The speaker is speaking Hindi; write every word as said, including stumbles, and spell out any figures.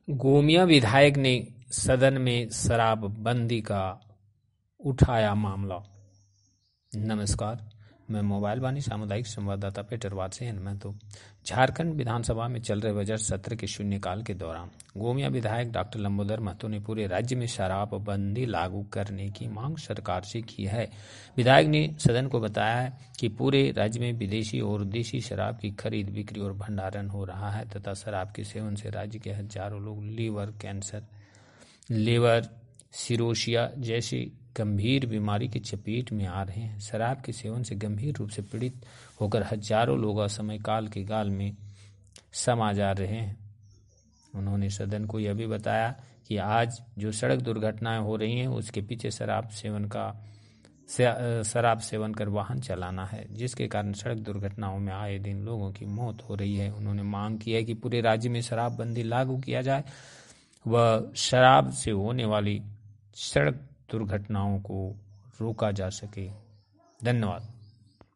गोमिया विधायक ने सदन में शराबबंदी का उठाया मामला। नमस्कार, मैं मोबाइल वाणी सामुदायिक संवाददाता पेटरवाद से मैं तो झारखंड विधानसभा में चल रहे बजट सत्र के शून्यकाल के दौरान गोमिया विधायक डॉक्टर लंबोदर महतो ने पूरे राज्य में शराबबंदी लागू करने की मांग सरकार से की है। विधायक ने सदन को बताया कि पूरे राज्य में विदेशी और देशी शराब की खरीद, बिक्री और भंडारण हो रहा है तथा शराब के सेवन से राज्य के हजारों लोग लीवर कैंसर, लीवर सिरोसिया जैसी गंभीर बीमारी की चपेट में आ रहे हैं। शराब के सेवन से गंभीर रूप से पीड़ित होकर हजारों लोग असमय काल के गाल में समा जा रहे हैं। उन्होंने सदन को यह भी बताया कि आज जो सड़क दुर्घटनाएं हो रही हैं उसके पीछे शराब सेवन का शराब सेवन कर वाहन चलाना है, जिसके कारण सड़क दुर्घटनाओं में आए दिन लोगों की मौत हो रही है। उन्होंने मांग की है कि पूरे राज्य में शराबबंदी लागू किया जाए व शराब से होने वाली सड़क दुर्घटनाओं को रोका जा सके। धन्यवाद।